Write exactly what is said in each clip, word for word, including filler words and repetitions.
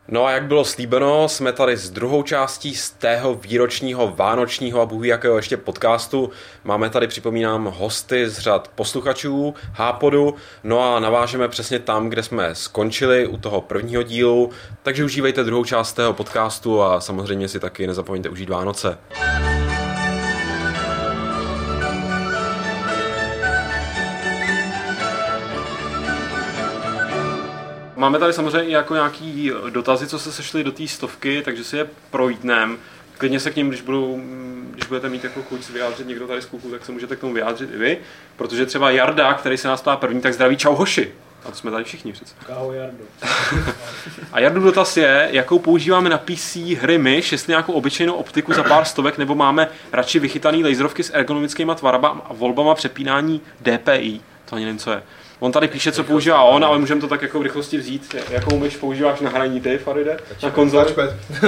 No a jak bylo slíbeno, jsme tady s druhou částí z tého výročního vánočního a bůh ví jakého ještě podcastu. Máme tady, připomínám, hosty z řad posluchačů Hápodu, no a navážeme přesně tam, kde jsme skončili u toho prvního dílu, takže užívejte druhou část tého podcastu a samozřejmě si taky nezapomeňte užít Vánoce. Máme tady samozřejmě jako nějaký dotazy, co se sešly do té stovky, takže si je projítnem. Klidně se k ním, když, budou, když budete mít jako chuť vyjádřit někdo tady z kluku, tak se můžete k tomu vyjádřit i vy. Protože třeba Jarda, který se nás ptá první, tak zdraví čau hoši. A to jsme tady všichni přece. Ahoj Jardo. A Jardu dotaz je, jakou používáme na P C hry myš, jestli nějakou obyčejnou optiku za pár stovek, nebo máme radši vychytaný laserovky s ergonomickými tvarama a volbama přepínání D P I. To ani nevím, co je. On tady píše, co používá on, ale můžeme to tak jako v rychlosti vzít. Jakou myš používáš na hraní ty, Faride? Na konzoli?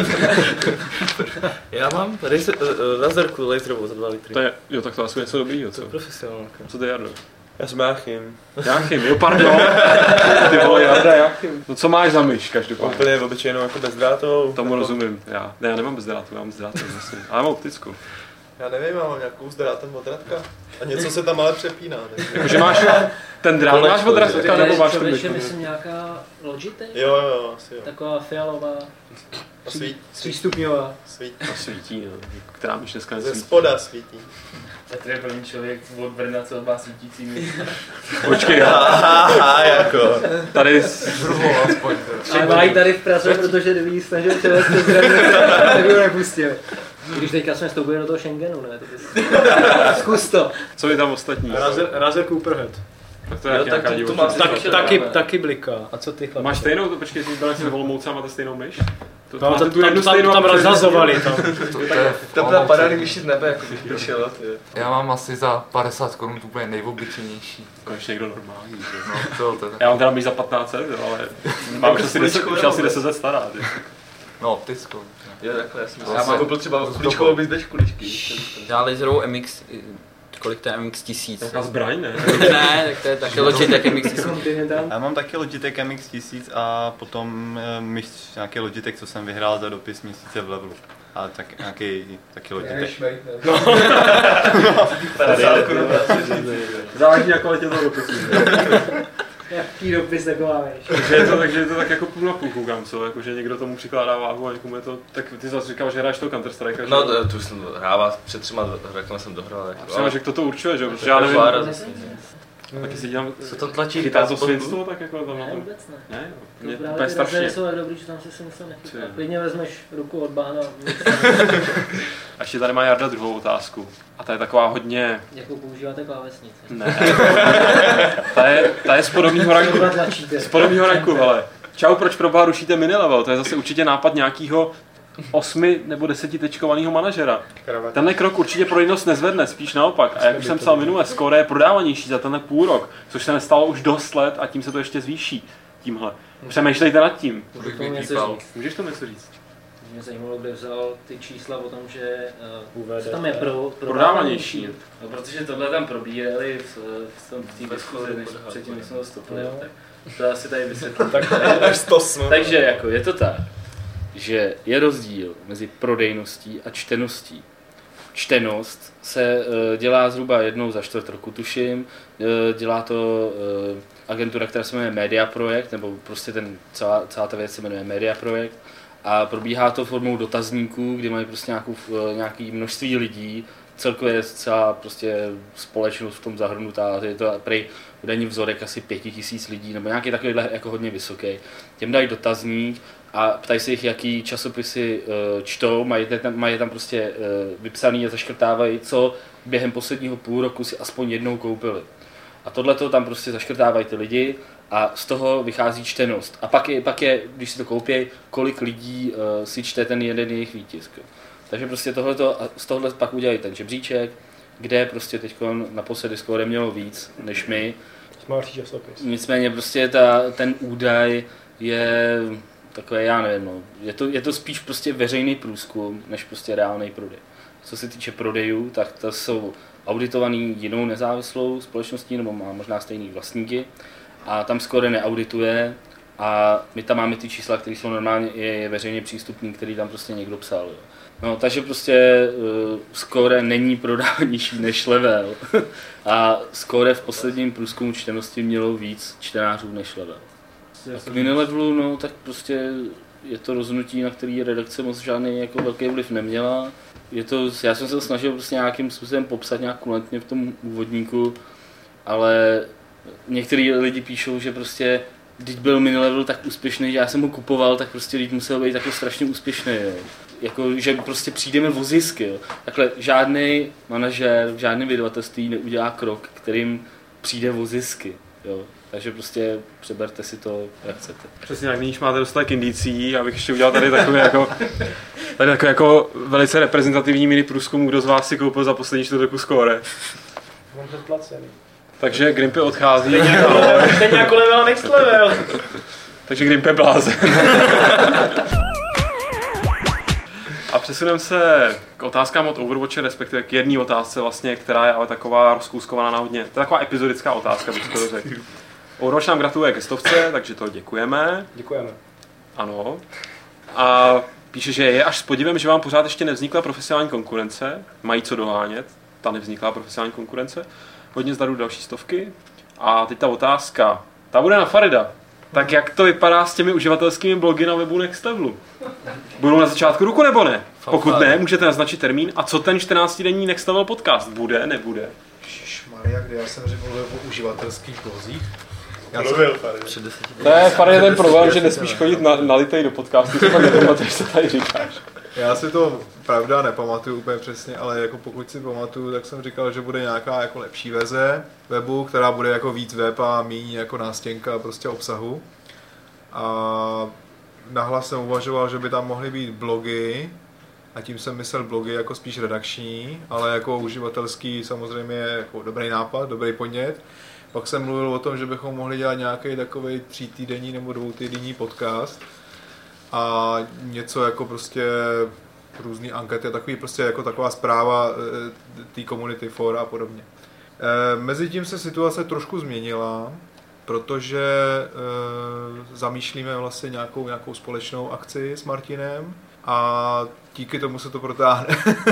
Já mám tady se, uh, laserku laserovou za dva litry. To je, jo, tak to asi něco dobrýho, co? To je profesionálka. Co to je, Jardo? Já jsem Jáchym. Jáchym, jo, pardon. Ty vole, Jarda, Jáchym. No co máš za myš, každopádně? Úplně obyčejnou jako bezdrátovou. Tomu rozumím, já. Ne, já nemám bezdrátovou, já mám bezdrátovou vlastně, ale mám optickou. Já nevím, já mám nějakou s drátem od Radka. A něco se tam ale přepíná. Jakože máš ten drát, máš od Radka, nebo máš ten myšku? Myslím nějaká Logitech? Jo, jo, asi jo. Taková fialová, Svít, třístupňová. Svítí. A svítí, no. Která myš dneska Ze nesvítí. spoda svítí. Petr je první člověk od Brna, co má svítící myš. Počkej, Aha, jako. tady... Ale mají tady v Praze, protože kdyby snažil převést přes hranice, tak by ho nepustili. Když teďka jsme vstoupili do toho Schengenu, ne? Zkus to. Co je tam ostatní? Razer, Razer Cooperhead. Tak to je jak nějaká divočina. Tak, taky, taky bliká. A co ty chlapi? Máš stejnou, to počkej, ty byla si Olomouce a máte stejnou myš? To, No, máte to, tu jednu tam, stejnou tam, tam rozhazovali tam. To byla padaný myši z nebe, jako bych přišel. Já mám asi za padesát korun úplně nejobyčejnější. Konečně někdo normální. Že? No, to, to, Já mám teda myš za patnáct set, ale mám už asi deset, už asi deset let stará. Ty. no, optickou. Jo, takhle, já jsem To já se- mám koupil třeba kuličkovou bys bez kuličky. Já laserovou M X, kolik to je M X tisíc? Taková zbraň, ne? Ne, tak to je taky Logitech M X tisíc. Já mám taky Logitech M X tisíc a potom e, myš, nějaký Logitech, co jsem vyhrál za dopis měsíce v levelu. A tak nějaký taky Logitech. Záleží na kvalitě toho dopisu. Jaký dopis taková, víš. Takže je to, takže je to tak jako půl na půl koukám, co? Jako, že někdo tomu přikládá váhu a někomu je to... Tak ty zase říkal, že hraješ toho Counter Strike. No, to, tu jsem hrával, před třema řekl jsem dohrál. Jako, Třeba, že kdo to určuje, že? Protože já nevím. Taky si dělám, co to tlačí? chytá to svinstvo, tak jako tam na Ne, tom. vůbec ne. Ne? To Mě právě úplně ty strašně. Razery jsou tak dobrý, že tam si si něco nechytá. Klidně vezmeš ruku od bána. A ještě tady má Jarda druhou otázku. A ta je taková hodně... Jakou používáte klávesnici? Ne. ta, je, ta je z podobného ranku. Z podobného ranku, hele. Čau, proč pro boha rušíte minilevel? To je zase určitě nápad nějakého osmi nebo desetitečkovaného manažera. Tenhle krok určitě prodejnost nezvedne, spíš naopak. A jak už jsem psal minule, skóre je prodávanější za tenhle půl rok, což se nestalo už dost let a tím se to ještě zvýší. Tímhle. Přemýšlejte nad tím. Bych tomu něco vypípal. říct. Můžeš to něco říct? Mě zajímalo, kde vzal ty čísla o tom, že uh, co tam je pro, Prodávanější. No, protože tohle tam probírali v, v, tom, v té diskuzi, než předtím, než jsme to stopili, No. tak to asi tady vysvětlím. Tak až to jsme. Takže jako je to tak, že je rozdíl mezi prodejností a čteností. Čtenost se uh, dělá zhruba jednou za čtvrt roku, tuším. Uh, dělá to uh, agentura, která se jmenuje Media Projekt, nebo prostě ten, celá, celá ta věc se jmenuje Media Projekt. A probíhá to formou dotazníků, kdy mají prostě nějakou, uh, nějaký množství lidí, celkově je celá prostě společnost v tom zahrnutá, je to prej údajný vzorek asi pěti tisíc lidí, nebo nějaký takovýhle jako hodně vysoký. Těm dají dotazník a ptají se jich, jaký časopisy uh, čtou, mají tam, mají tam prostě uh, vypsaný a zaškrtávají, co během posledního půl roku si aspoň jednou koupili. A tohleto tam prostě zaškrtávají ty lidi a z toho vychází čtenost. A pak je, pak je když si to koupí, kolik lidí uh, si čte ten jeden jejich výtisk. Takže prostě tohleto, z tohohle pak udělají ten žebříček, kde prostě teď naposledy skóre mělo víc než my. Smartý časopis. Nicméně prostě ta, ten údaj je takové, já nevím, no. je, to, je to spíš prostě veřejný průzkum, než prostě reálný prodej. Co se týče prodejů, tak to jsou auditovaný jinou nezávislou společností, nebo má možná stejný vlastníky. A tam skoro neaudituje A my tam máme ty čísla, které jsou normálně i veřejně přístupné, který tam prostě někdo psal. Jo. No, takže prostě uh, Score není prodávanější než Level. A Score v posledním průzkumu čtenosti mělo víc čtenářů než Level. A k Minilevelu, no, tak prostě je to rozhodnutí, na který redakce moc žádný jako velký vliv neměla. Je to, já jsem se snažil prostě nějakým způsobem popsat nějak kulantně v tom úvodníku, ale některý lidi píšou, že prostě když byl Minilevel tak úspěšný, že já jsem ho kupoval, tak prostě lidi musel být jako strašně úspěšný. Jo. Jako, že prostě přijdeme o zisky. Jo. Takhle žádný manažer, žádný vydavatelství neudělá krok, kterým přijde o zisky. Jo. Takže prostě přeberte si to, jak chcete. Přesně tak, když máte dostatek indicí, abych ještě udělal tady takový jako, tady takový jako velice reprezentativní mini průzkum, kdo z vás si koupil za poslední čtvrt roku Score. Mám předplacený. Takže Grimpy odchází. Teď nějakou level next level. Takže Grimpy blázen. A přesuneme se k otázkám od Overwatche, respektive k jedné otázce vlastně, která je ale taková rozkouskovaná na hodně. To je taková epizodická otázka, bych to řekl. Overwatch nám gratuluje ke stovce, takže to děkujeme. Děkujeme. Ano. A píše, že je až s podivem, že vám pořád ještě nevznikla profesionální konkurence. Mají co dohánět, ta nevzniklá profesionální konkurence. Hodně zdarů další stovky. A teď ta otázka, ta bude na Farida. Tak jak to vypadá s těmi uživatelskými blogy na webu Next Levelu? Budou na začátku roku nebo ne? Pokud ne, můžete naznačit termín. A co ten čtrnáctidenní Next Level podcast? Bude, nebude? Ježišmarja, kdy já jsem řekl o uživatelských blozích. Já Mluvil tady. Před deseti To je Farid ten problém, že nesmíš chodit na, na litej do podcastu, co pak nepamatuješ, co tady říkáš. Já si to pravda nepamatuju úplně přesně, ale jako pokud si pamatuju, tak jsem říkal, že bude nějaká jako lepší verze webu, která bude jako víc web a méně jako nástěnka prostě obsahu. A nahlas jsem uvažoval, že by tam mohly být blogy, a tím jsem myslel blogy jako spíš redakční, ale jako uživatelský samozřejmě je jako dobrý nápad, dobrý podnět. Pak jsem mluvil o tom, že bychom mohli dělat nějaký takový třítýdenní nebo dvoutýdenní podcast a něco jako prostě různý ankety, takový prostě jako taková zpráva té community fora a podobně. Mezitím se situace trošku změnila, protože zamýšlíme vlastně nějakou, nějakou společnou akci s Martinem a díky tomu se to protáhne.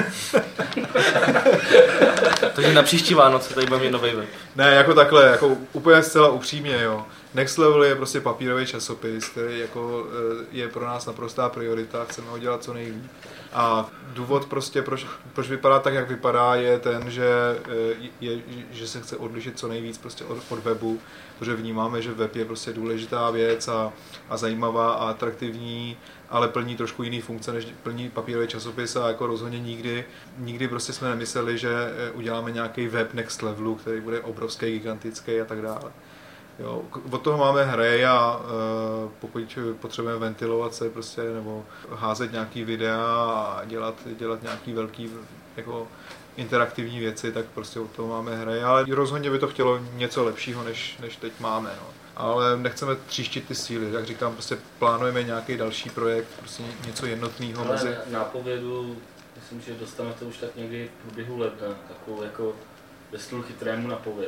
Takže na příští Vánoce tady budeme mít nový web. Ne, jako takhle, jako úplně zcela upřímně, jo. Next Level je prostě papírový časopis, který jako je pro nás naprostá priorita, chceme ho dělat co nejlíp. A důvod prostě, proč, proč vypadá tak, jak vypadá, je ten, že, je, že se chce odlišit co nejvíc prostě od, od webu, protože vnímáme, že web je prostě důležitá věc a, a zajímavá a atraktivní, ale plní trošku jiný funkce, než plní papírový časopis a jako rozhodně nikdy, nikdy prostě jsme nemysleli, že uděláme nějaký web Next Levelu, který bude obrovský, gigantický a tak dále. Jo, od toho máme hry a uh, pokud potřebujeme ventilovat se prostě, nebo házet nějaký videa a dělat, dělat nějaký velký jako interaktivní věci, tak prostě od toho máme hry, ale rozhodně by to chtělo něco lepšího, než, než teď máme. No. Ale nechceme tříštit ty síly, jak říkám, prostě plánujeme nějaký další projekt, prostě něco jednotného mezi... Nápovědu, myslím, že dostanete už tak někdy v průběhu ledna, takovou jako ve stylu chytrému napověd.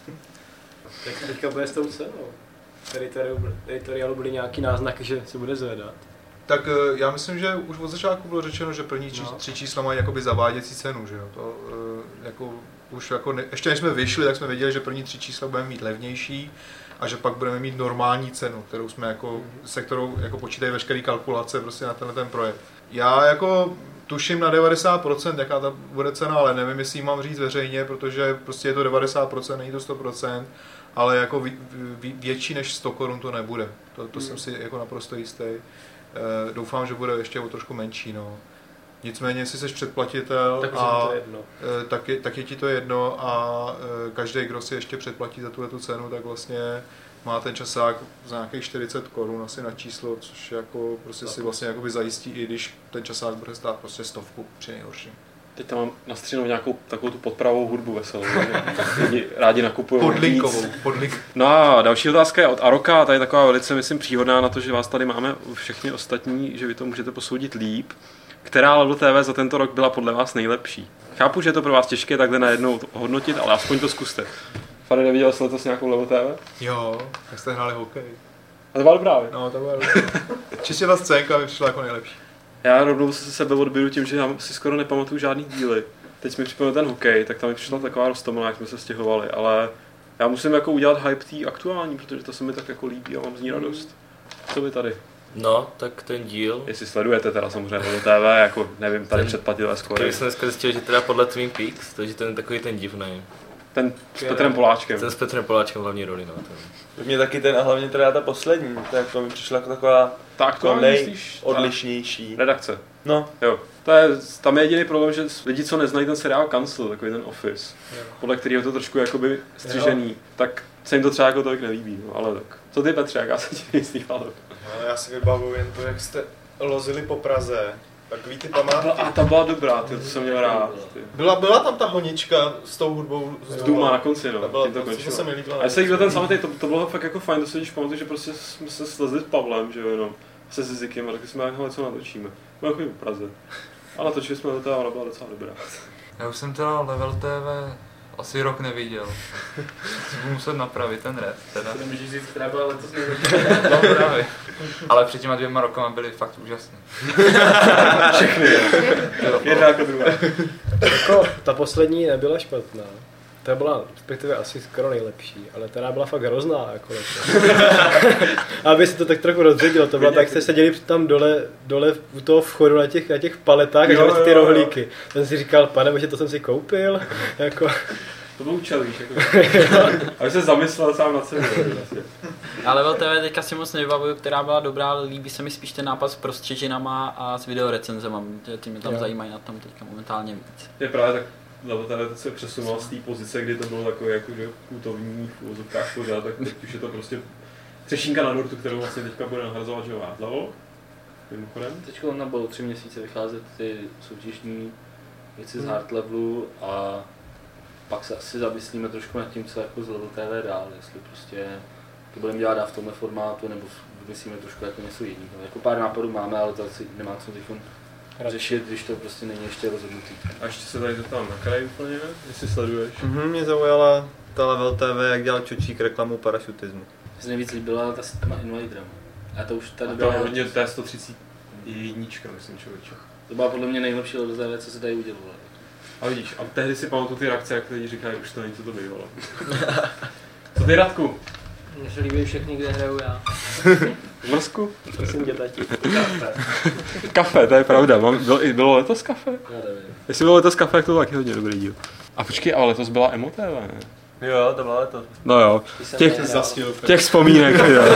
Tak teďka bude s tou cenou. Teritorialu byly nějaký náznaky, že se bude zvedat. Tak já myslím, že už od začátku bylo řečeno, že první či, no. tři čísla mají jakoby zaváděcí cenu, že jo. To, jako, už jako ne, ještě než jsme vyšli, tak jsme věděli, že první tři čísla budeme mít levnější a že pak budeme mít normální cenu, kterou jsme jako, se kterou jako počítají veškeré kalkulace prostě na tenhle ten projekt. Já jako tuším na devadesát procent, jaká ta bude cena, ale nevím, jestli ji mám říct veřejně, protože prostě je to devadesát procent, není to sto procent, ale jako vě, vě, větší než sto korun to nebude. To, to mm. jsem si jako naprosto jistý. E, doufám, že bude ještě o trošku menší. No. Nicméně, jestli jsi předplatitel, tak, a, to jedno. E, tak, je, tak je ti to jedno a e, každý, kdo si ještě předplatí za tuhle tu cenu, tak vlastně má ten časák za nějakých čtyřicet korun asi na číslo, což jako prostě si vlastně jakoby zajistí, i když ten časák bude stát prostě stovku při nejhorším. Teď tam mám nastřínou nějakou takovou tu podpravou hudbu veselou. Lidi rádi nakupují. Podlinkovou. Podlink. No a další otázka je od Aroka, ta je taková velice, myslím, příhodná na to, že vás tady máme všichni ostatní, že vy to můžete posoudit líp. Která Level T V za tento rok byla podle vás nejlepší? Chápu, že je to pro vás těžké takhle najednou hodnotit, ale aspoň to zkuste. Faride, viděl jsi letos nějakou Level T V? Jo, jak jste hráli hokej. to byla dobrá, vy? No, to byla čistě ta scénka mi přišla jako nejlepší. Já rovnou se sebe odbiju tím, že já si skoro nepamatuju žádný díly. Teď mi připomněl ten hokej, tak tam mi přišla taková roztomilá, jak jsme se stěhovali, ale já musím jako udělat hype tý aktuální, protože to se mi tak jako líbí a mám z ní radost. Co vy tady? No, tak ten díl. Jestli sledujete teda samozřejmě do T V, jako nevím, tady předplatilé skoro. Já jsem dneska zjistil, že teda podle Twin Peaks, takže ten takový ten divný. Ten s Petrem Poláčkem. Ten s Petrem Poláčkem hlavní roli, no. Ten. Mě taky ten a hlavně teda ta poslední, tak to mi přišla jako taková ta aktuální, myslíš? odlišnější. Redakce. No. Jo. To je, tam je jediný problém, že lidi, co neznají ten seriál Cancel, takový ten Office, jo. podle kterého to trošku jakoby střižený, jo. tak se jim to třeba jako tolik nelíbí, no, ale tak. Co ty, Petře, jak já se ti nejstíhal? No, já si vybavuju jen to, jak jste lozili po Praze. Takový ty památky. A ta byla dobrá, ty, to jsem měl rád. Byla, byla tam ta honička s tou hudbou. V Duma na konci, no. Byla, to to se mi líbilo. A já se líbil ten samotný, to, to bylo fakt jako fajn, to se když pamatuju, že prostě jsme se slezli s Pavlem, že jo, jenom se Zizikem a taky jsme hele, co natočíme. Bylo jako v Praze. A natočili jsme do té a ona byla docela dobrá. Já už jsem teda Level T V asi rok neviděl. Budu muset napravit ten red, teda. To nemůžeš říct, která byla letos nejlepší. No právě. Ale před těma dvěma rokama byly fakt úžasný. Všechny, jo. Jedna jako druhá. Jako, ta poslední nebyla špatná. Ta byla respektive asi skoro nejlepší, ale ta byla fakt hrozná. Jako aby se to tak trochu rozředilo, to bylo tak, jste seděli tam dole, dole u toho vchodu na těch, na těch paletách a dělali ty rohlíky. Jsem si říkal, pane bože, to jsem si koupil. Jako... To byl účel, víš, jako. Aby se zamyslel sám nad sebou. Ale Level T V teďka si moc nevybavuju, která byla dobrá, ale líbí se mi spíš ten nápad s prostřežinama a s videorecenzema. Ty mě tam jo. zajímají na tom teďka momentálně víc. Je právě tak, Level T V se přesunul z té pozice, kdy to bylo takové jakože putovní v úvozovkách pořád, tak teď už je to prostě třešínka na dortu, kterou vlastně teďka bude nahrazovat, že jo, Level. Mimochodem. Teďka na budou tři měsíce vycházet ty soutěžní věci z Hard Levelu a pak se asi zamyslíme trošku nad tím, co jako z Level T V dál, jestli prostě to budeme dělat v tomhle formátu, nebo vymyslíme trošku jako něco jiného. Jako pár nápadů máme, ale to asi nemá co teď řešit, když to prostě není ještě rozhodnutý. A ještě se tady zeptám na kraj úplně, jestli sleduješ. Mhm, mě zaujala ta Level T V, jak dělal Čočík reklamu parašutismu. Mně se nejvíc líbila ta s těma invalidrama. A to už tady byla... A to hodně T sto třicet jedna, myslím, člověče. To byla podle mě nejlepší Level T V, co se tady udělalo. A vidíš, a tehdy si pamatuju ty reakce, jak lidi říkají, už to není, co to bývalo. Co ty, Radku? Mně se líbí všechny, kde hraju já. V Mrzku? Prosím tě, tati. Kafe. Kafe, to je pravda. Mám, bylo, bylo letos kafe? Já nevím. Jestli bylo letos kafe, tak to byl taky hodně dobrý díl. A počkej, ale letos byla Emo T V, ne? Jo, to bylo letos. No jo, těch, těch vzpomínek.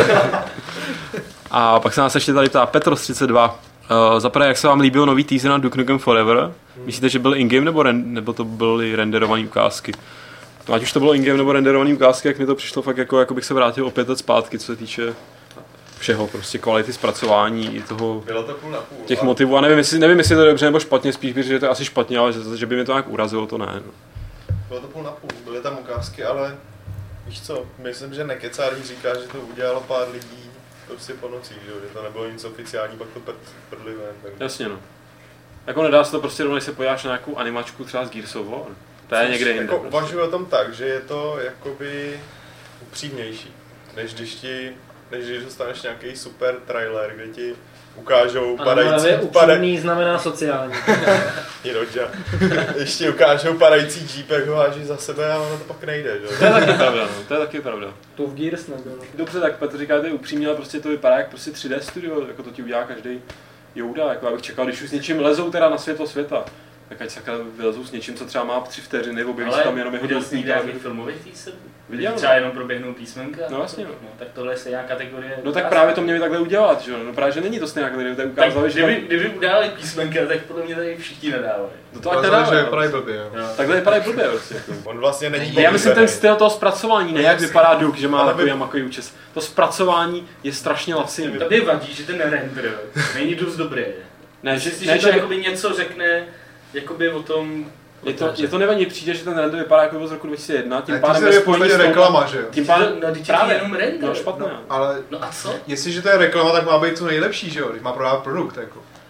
A pak se nás ještě tady ptá Petros třicet dva. Uh, Zaprvé, jak se vám líbil nový teaser na Duke Nukem Forever? Myslíte, že byl in-game nebo, ren, nebo to byly renderované ukázky? Ať už to bylo in-game nebo renderované ukázky, jak mi to přišlo fakt jako, jako bych se vrátil o pět let zpátky, co se týče všeho, prostě kvality zpracování i toho, bylo to půl na půl, těch motivů. A nevím, jestli, nevím, jestli to je dobře nebo špatně, spíš bych, že to je asi špatně, ale že, že by mě to nějak urazilo, to ne. No. Bylo to půl na půl, byly tam ukázky, ale víš co, myslím, že nekecárník říká, že to udělalo pár lidí prostě po nocích, že to nebylo nic oficiální, pak to prdli ven. Tak... Jasně no. Jako nedá se to prostě rovnou, když se podíváš na nějakou animačku třeba z Gears of War. To je někde jinde. Jako prostě. uvažuji o tom tak, že je to jakoby upřímnější, než když ti, než když dostaneš nějaký super trailer, kde ti ukážou padající... Ano, upřímný znamená sociální. Jiroďa. Když ti ukážou padající jeep, jak ho háží za sebe a ono to pak nejde, že? To je taky pravda, no. To je taky pravda. To v Gears nebylo. Dobře, tak Petr říká, že to je upřímně, ale prostě to vypadá jak prostě tři dé studio, jako to ti udělá každý Jouda, jako já bych čekal, když už s něčím lezou teda na světlo světa. Tak ať sakra vylezou s něčím, co třeba má tři vteřiny, objeví se tam jenom jeho viděl jsi nějaký filmový teaser? Viděl třeba jenom proběhnou písmenka? No vlastně no. no. Tak tohle je stejná kategorie. No tak právě to měli takhle udělat, že jo? No právě, že není to stejná kategorie, tak ukázali, že... Kdyby, kdyby udávali písmenka, tak podle mě tady všichni nedávají. No to ať nedávají. že vypadají blbě, jo. No. Takhle vypadají blbě prostě. Jako. On vlastně není Já myslím ten styl toho zpracování, ne jak vypadá Duke, že má takový amakový účes. To zpracování je strašně laciný. Tady vadí, že ten render není dost dobrý. Ne, že, Myslíš, ne, že to že jakoby něco řekne jakoby o tom... Je to, je to nevadí, přijde, že ten render vypadá jako z roku dva tisíce jedna, tím ne, pádem je spojení s reklama, že jo? Tím pádem, no, právě jenom render. No, špatné. No, ale no a co? Jestliže to je reklama, tak má být co nejlepší, že jo? Když má prodávat produkt, jako.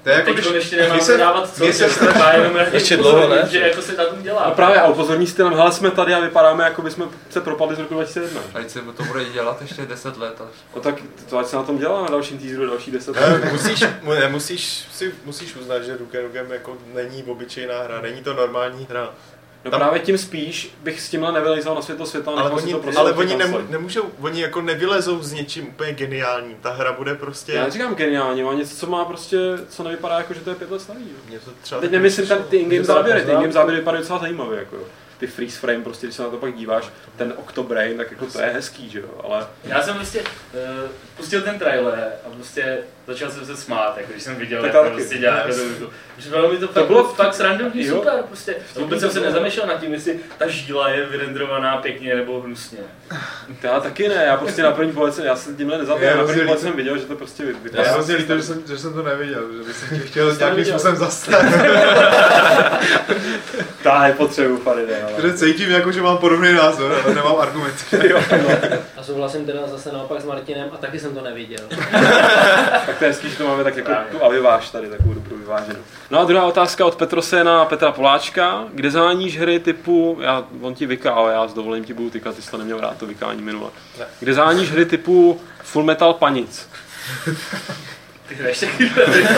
To je jako, Teď když ještě nemáme mně se- dávat co, mně se že to jenom Ještě dlouho, ne? že jako se na tom dělá. No právě a upozorní jste nám, hele jsme tady a vypadáme, jako bychom se propadli z roku dva tisíce jedna. A teď se to bude dělat ještě deset let až. No tak to ať se na tom dělá na dalším teaseru další deset Ne, let. musíš, mu- ne, musíš, si, musíš uznat, že Duke Nukem jako není obyčejná hra, není to normální hra. No Tam- právě tím spíš bych s tímhle nevylejzal na světlo světa, Ale nechal si oni, to prostě ale taky oni kancel. nemu, nemůžou, oni jako nevylezou s něčím úplně geniálním. Ta hra bude prostě... Já neříkám geniálně, má něco, co má prostě, co nevypadá jako, že to je pět let starý. Jo. Mě to třeba Teď nemyslím ten, ty in-game Mě to záběry, ty poznám. in-game záběry vypadají docela zajímavě, jako jo. Ty freeze frame, prostě, když se na to pak díváš, ten Octobrain, tak jako to je hezký, že jo, ale... Já jsem prostě uh, pustil ten trailer a prostě začal jsem se smát, jako když jsem viděl, Tak jak to taky. prostě dělá. Yes. Že bylo mi to, To fakt, bylo- fakt srandovní, jo. super, prostě. To Vůbec jsem se bylo- nezamýšlel nad tím, jestli ta žíla je vyrendrovaná pěkně nebo hnusně. To já taky ne, já prostě na první pohled jsem, já jsem tímhle Je nezabýval, na první hrozně pohled líto. jsem viděl, že to prostě vy- Já vypadá. jsem hrozně líto, že jsem, že jsem to neviděl, že bych se tě chtěl Jsi to nějakým neviděl? způsobem zastat. Ta je potřebu, Faride, ale... Protože cítím jako, že mám podobný názor, ale nemám argument. Jo, no. A souhlasím teda zase naopak s Martinem a taky jsem to neviděl. Tak to je hezký, že to máme tak jako Právě. tu aviváž tady, takovou dobrou vyváženou. No a druhá otázka od Petrose na Petra Poláčka. Kde záníš hry typu, já, on ti vyká, ale já s dovolením ti budu tykat, ty jsi to neměl rád, to vykání minule. Ne. Kde záníš hry typu Full Metal Panic? Ty hraješ taky.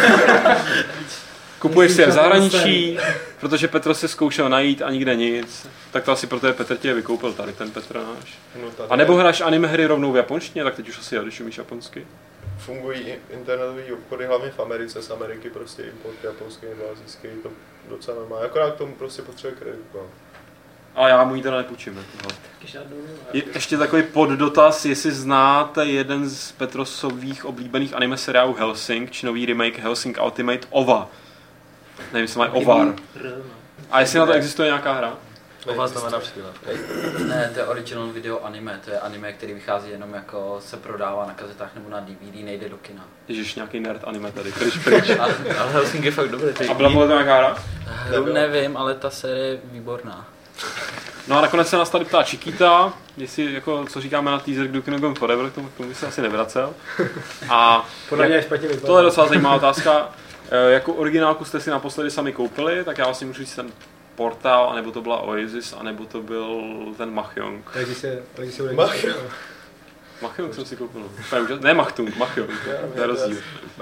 Kupuješ si je v zahraničí, protože Petr se zkoušel najít a nikde nic. Tak to asi proto je Petr tě vykoupil tady, ten Petr náš. No, tady A nebo hráš anime hry rovnou v japonštině, tak teď už asi když umíš japonsky. fungují i- internetové obchody, hlavně v Americe, z Ameriky prostě import japonský nebo asijský, to docela má. Akorát k tomu prostě potřebuje kredit. No. Ale já mu ji teda nepůjčím. Jako. Je, ještě takový poddotaz, jestli znáte jeden z Petrosových oblíbených anime seriálů Hellsing, či nový remake Hellsing Ultimate Ova. Nevím, jestli mají Ovar. A jestli na to existuje nějaká hra? Ova znamená příklad. Ne, to je original video anime, to je anime, který vychází jenom jako se prodává na kazetách nebo na D V D, nejde do kina. Ježiš, nějaký nerd anime tady, pryč, pryč. A, Ale Helsing je fakt dobrý. Ty A byla podle to nějaká hra? hru nevím, ale ta série je výborná. No a nakonec se nás tady ptá Chiquita, jestli, jako, co říkáme na teaser k Duke Nukem Forever, k tomu, k tomu se asi nevracel. A Podle mě jak, je špatně vypadá. tohle je docela zajímavá otázka. E, Jakou originálku jste si naposledy sami koupili, tak já vlastně můžu říct ten Portal, anebo to byla Oasis, anebo to byl ten Mahjong. Takže se, takže se bude... Mahjong. Mahjong jsem si koupil. To je úžasné. Ne Machtung, Mahjong. To je rozdíl.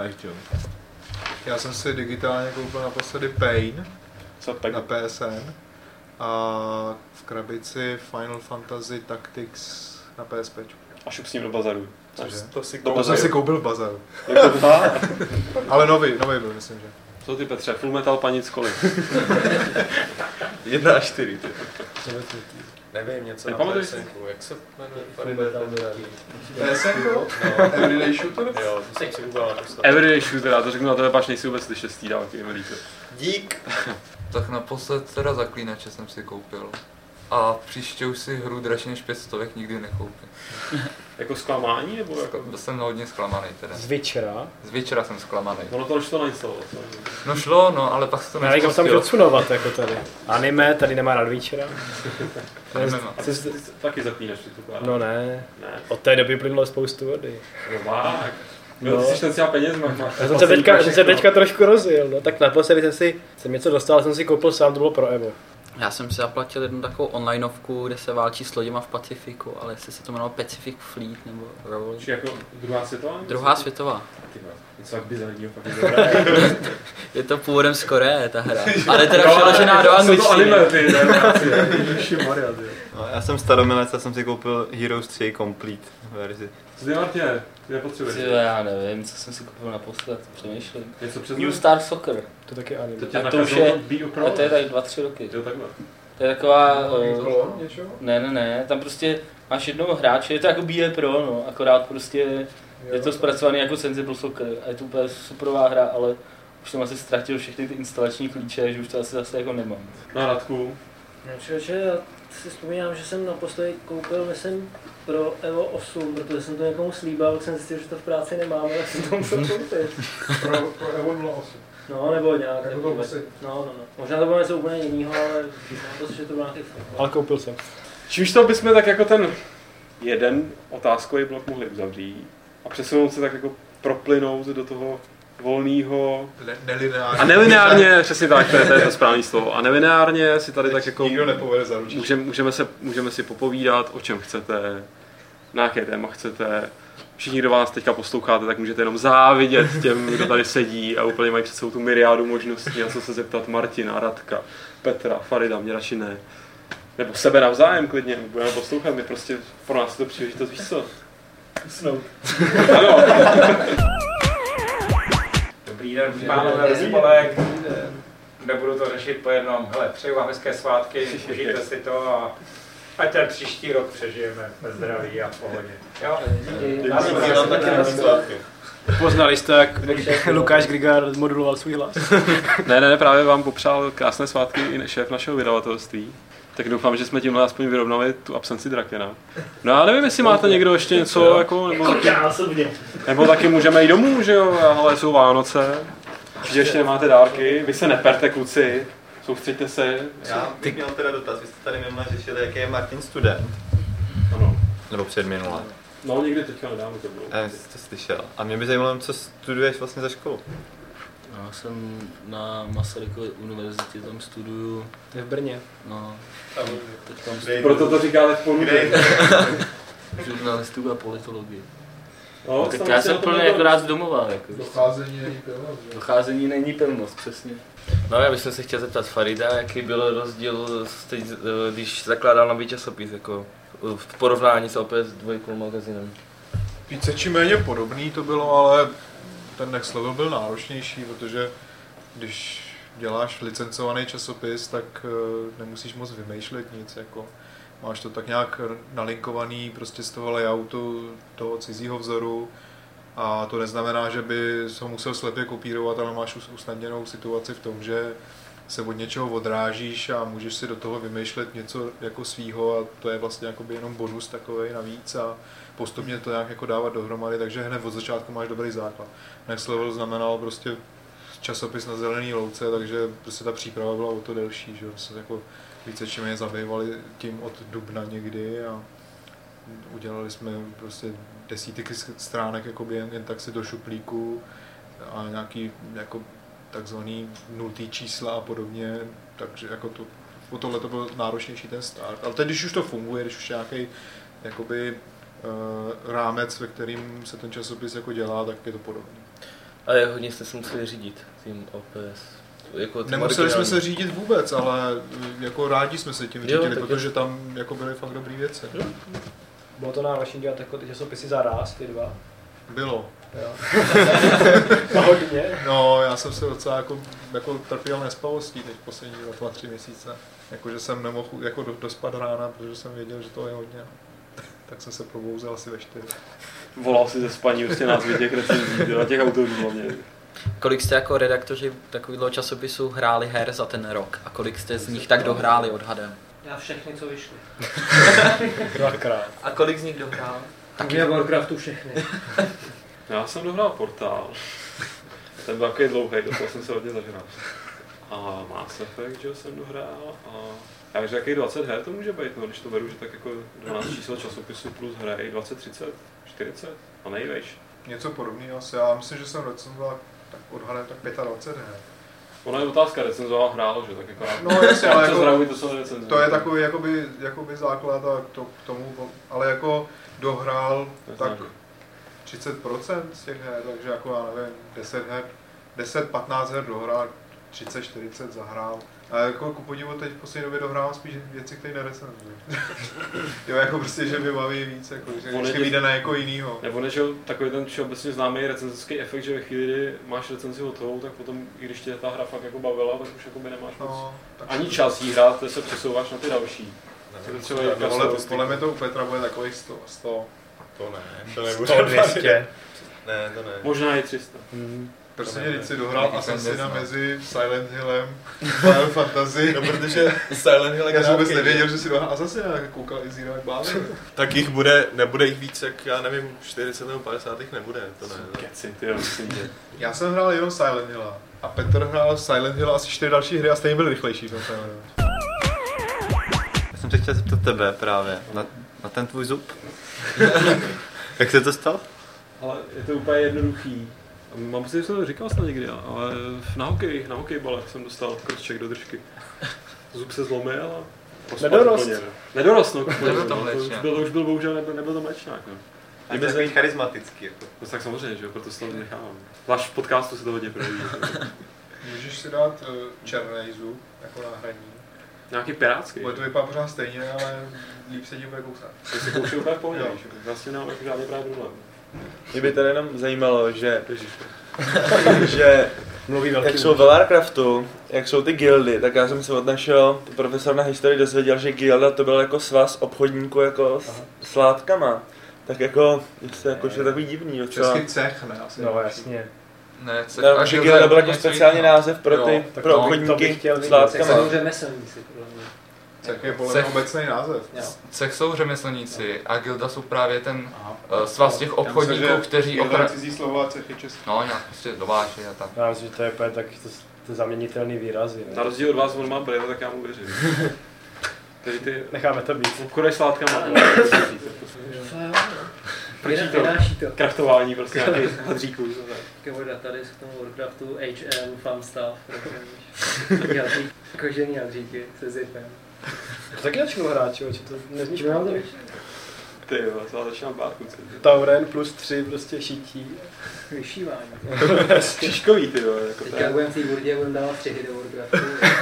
Já jsem si digitálně koupil naposledy Pain Co tak? na P S N a v krabici Final Fantasy Tactics na P S P. A šup s ním do bazaru. Cože? To si Do To jsem bazaru. si koupil v bazaru. Jako dva? Ale nový, nový byl, myslím, že. Co ty Petře, Full Metal Panic kolik? Jedna a čtyři. ty. Nevím, něco na Nepamatuješ si? PSNku, jak se jmenuje? Tady jde P S N? Everyday Shooter? Jo, to jsem si koupil na to. Everyday Shooter, já to řeknu na tebe, páč nejsi vůbec slyšet z té dálky, je mi líto. Dík. Tak naposled teda Zaklínače jsem si koupil. A příště už si hru dražší než pět stovek nikdy nekoupím. Jako zklamání, nebo jako? Byl jsem hodně zklamaný teda. Z Witchera. Z Witchera jsem zklamaný. Ono to už to nainstalovalo. No šlo, no, ale pak se to Já říkám, tam nespustilo. odsunovat jako tady. Anime, tady nemá rád Witchera. Anime. A ty, ty, ty taky zaklínač, ty tu No ne, Ne. od té doby plynulo spoustu vody. No vák. No, No. ty jsi ten s těma penězma. máš Já jsem se poslední teďka, jsem se všechno. teďka trošku rozjel, no tak naposledy jsem si jsem něco dostal, jsem si koupil sám, to bylo pro Evo. Já jsem si zaplatil jednu takovou onlineovku, kde se válčí s loděma v Pacifiku, ale jestli se to jmenovalo Pacific Fleet nebo Revolution. Či jako druhá světová? Druhá světová. Ty vole, něco tak bizarního, fakt je dobré. Je to původem z Koreje, ta hra. Ale teda Jo, přeložená do já jsem to angličtiny. anime, ty, ne? Ježišmarja, ty. No, já jsem staromilec a jsem si koupil Heroes tři Complete verzi. Co ty, Martine? Ty nepotřebuješ. Ty, já nevím, co jsem si koupil naposled, přemýšlím. Něco přes New Star Soccer. To taky anime. To tě A to už nakazilo je, Be a Pro? a to je tak dva, tři roky. Jo, takhle. To je taková, uh, Klon něčeho? ne, ne, ne, tam prostě máš jednoho hráče, je to jako B A Pro, no, akorát prostě je to zpracovaný jako Sensible Soccer a je to úplně superová hra, ale už jsem asi ztratil všechny ty instalační klíče, že už to asi zase jako nemám. Na Radku. No člověče, já si vzpomínám, že jsem naposledy koupil, myslím, pro Evo osm, protože jsem to někomu slíbal, tak jsem zjistil, že to v práci nemáme, tak jsem to musel koupit. Pro, pro Evo nula osm. No, nebo nějak. Jako to musí. No, no, no. Možná to bylo něco úplně jiného, ale to, že to bylo nějaký fakt. Ale koupil jsem. Čímž to bychom tak jako ten jeden otázkový blok mohli uzavřít a přesunout se tak jako proplynout do toho volného Ne- nelineárně. a nelineárně, přesně tak, to je, to je to správné slovo. A nelineárně si tady tak jako Nikdo nepovede za ručičku. můžeme, můžeme, se, můžeme si popovídat, o čem chcete, na jaké téma chcete. Všichni, kdo vás teďka posloucháte, tak můžete jenom závidět těm, kdo tady sedí a úplně mají před sebou tu myriádu možností, na co se zeptat Martina, Radka, Petra, Farida, mě radši ne. Nebo sebe navzájem klidně, budeme poslouchat, my prostě pro nás je to příležitost, víš co? Usnout. Ano. Dobrý den, pánové ze spolek. Nebudu to řešit po jednom. Hele, přeju vám hezké svátky, užijte si to a ať ten příští rok přežijeme ve zdraví a v pohodě. Jo? Poznali jste, jak Lukáš Grigar moduloval svůj hlas? Ne, ne, ne, právě vám popřál krásné svátky i šéf našeho vydavatelství. Tak doufám, že jsme tímhle aspoň vyrovnali tu absenci Drakena. No já nevím, jestli máte někdo ještě něco, jako, nebo, taky, nebo taky můžeme jít domů, že jo, ale jsou Vánoce. Že ještě nemáte dárky, vy se neperte, kluci, soustřeďte se. Já bych měl teda dotaz, vy jste tady minule řešili, jaký je Martin student. Ano. Nebo předminule. No někdy teďka nedávno to bylo. Já jsem to slyšel. A mě by zajímalo, co studuješ vlastně za školu. Já jsem na Masarykově univerzitě, tam studuju. To je v Brně. No. Teď tam studuju. Proto to říkáte v pohodě. Žurnalistiku a politologii. No, tak já jsem plně jako rád z domova. Jako. Docházení není pevnost. Docházení není pevnost, přesně. No já bych se chtěl zeptat Farida, jaký byl rozdíl, teď, když zakládal nový časopis, jako v porovnání s O P S dva magazinem. Více či méně podobný to bylo, ale ten Next Level byl náročnější, protože když děláš licencovaný časopis, tak nemusíš moc vymýšlet nic, jako máš to tak nějak nalinkovaný prostě z toho layoutu, toho cizího vzoru a to neznamená, že by ho musel slepě kopírovat, ale máš usnadněnou situaci v tom, že se od něčeho odrážíš a můžeš si do toho vymýšlet něco jako svýho a to je vlastně jakoby jenom bonus takovej navíc a postupně to nějak jako dávat dohromady, takže hned od začátku máš dobrý základ. Next Level znamenal prostě časopis na zelený louce, takže prostě ta příprava byla o to delší, že se jako více či méně zabývali tím od dubna někdy a udělali jsme prostě desítky stránek jakoby jen, jen tak si do šuplíku a nějaký jako takzvaný nultý čísla a podobně, takže jako to, o tohle to byl náročnější ten start. Ale teď, když už to funguje, když už nějaký jakoby uh, rámec, ve kterým se ten časopis jako dělá, tak je to podobné. A jak hodně jste se museli řídit tím O P S? Jako Nemuseli jsme se řídit vůbec, ale jako rádi jsme se tím řídili, jo, protože tam jako byly fakt dobrý věci. Jo. Bylo to náročné dělat jako ty časopisy za ráz, ty dva? Bylo. Jo. No, hodně. No, já jsem se docela jako, jako trpěl nespavostí teď poslední dva, tři měsíce. Jakože jsem nemohl jako do, dospat rána, protože jsem věděl, že to je hodně. Tak jsem se probouzel asi ve čtyři. Volal si ze spaní prostě názvy těch recenzí, na těch autorů hlavně. Kolik jste jako redaktoři takového časopisu hráli her za ten rok a kolik jste z nich tak dohráli odhadem? Já všechny, co vyšly. Dvakrát. A kolik z nich dohrál? Taky já Warcraftu všechny. Já jsem dohrál Portál. Ten byl takový dlouhý, do toho jsem se hodně zažral. A Mass Effect, že jsem dohrál a já bych řekl, jakých dvacet her to může být, no, když to beru, že tak jako dvanáct čísel časopisu plus hry, dvacet, třicet, čtyřicet a nejvejš. Něco podobného asi, já myslím, že jsem recenzoval tak odhadem tak dvacet pět her. Ona je otázka, recenzoval hrálo, že tak jako... No jasně, ale jako, zdraví, to, to je takový jakoby, jakoby základ a to, k tomu, ale jako dohrál tak třicet procent z těch her, takže jako já nevím, deset her, deset patnáct her dohrál, třicet čtyřicet zahrál. A jako ku podivu teď v poslední době dohrávám spíš věci, které nerecenzuji. Jo, jako prostě, že mě baví víc, jako, že ještě vyjde na jako jinýho. Nebo než takový ten všeobecně známý recenzorský efekt, že ve chvíli, kdy máš recenzi hotovou, tak potom, i když tě ta hra fakt jako bavila, tak už jako by nemáš moc no, ani čas jí hrát, ty se přesouváš na ty další. Podle mě to u Petra bude takových sto, sto. To ne, to nebude. sto, dvě stě. Ne, to ne. Možná i tři sta. Mm. Prostě když si dohrál Assassina mezi Silent Hillem a Final Fantasy. No, protože Silent Hill je já jsem vůbec nevěděl, že si dohrál Assassina, jak koukal i Zero jak blázen. Tak jich bude, nebude jich víc, jak já nevím, čtyřicet nebo padesát jich nebude, to ne. Keci, ty jo, myslím, že. Já jsem hrál jenom Silent Hilla a Petr hrál Silent Hill asi čtyři další hry a stejně byl rychlejší. Já jsem se chtěl zeptat tebe právě, na, na ten tvůj zub. Jak se to stalo? Ale je to úplně jednoduchý. Mám pocit, že jsem to říkal snad někdy, ale na hokej, na hokejbale jsem dostal krček do držky. Zub se zlomil a Nedorost. Nedorost, no. Nebyl to to už mléčňák. byl, už byl bohužel nebyl, nebyl to mléčňák, no. A je takový charismatický. Jako. No tak samozřejmě, že jo, proto se to nechávám. Zvlášť v podcastu se to hodně projeví. Můžeš si dát uh, černý zub jako náhradní. Nějaký pirátský. Bude to vypadá pořád stejně, ale líp se tím bude kousat. To si kouši úplně v pohodě, vlastně nemám jako žádný právě problém. Mě by tady jenom zajímalo, že, že Mluví jak jsou ve Warcraftu, jak jsou ty guildy, tak já jsem se od našeho profesora na historii dozvěděl, že guilda to byl jako svaz obchodníků jako s, s látkama. Tak jako, jestli jako, že je takový divný docela. Český cech, ne? Asi No jasně. Ne, cech No, že guilda byl jako speciální název pro ty, jo, pro obchodníky s látkama. Jsou řemeslníci, podle mě. Cech je podle mě obecný název. Cech jsou řemeslníci a gilda jsou právě ten uh, svaz těch obchodníků, kteří Gilda ochraňují. cizí slovo a cech je český. No, nějak prostě dováží a tak. Já myslím, že to je úplně taky to, to zaměnitelný výrazy. Ne? Na rozdíl od vás on má brýle, tak já mu věřím. Tedy ty Necháme to být. obchodeš s látkama. Prčí to. Vynáší to. Kraftování prostě nějakých hadříků. Kevoda tady z tomu Warcraftu H M fun stuff. Hadříky. Kožený hadříky se zipem. To taky začnu hrát, či to nezníš Mám to pravdu. víš? Ty jo, já začínám bát kluci. Tauren plus tři prostě šití. Vyšívání. Křížkový ty jo, jako Teďka ten. budeme v té burdě a budeme dávat střihy do Warcraftu.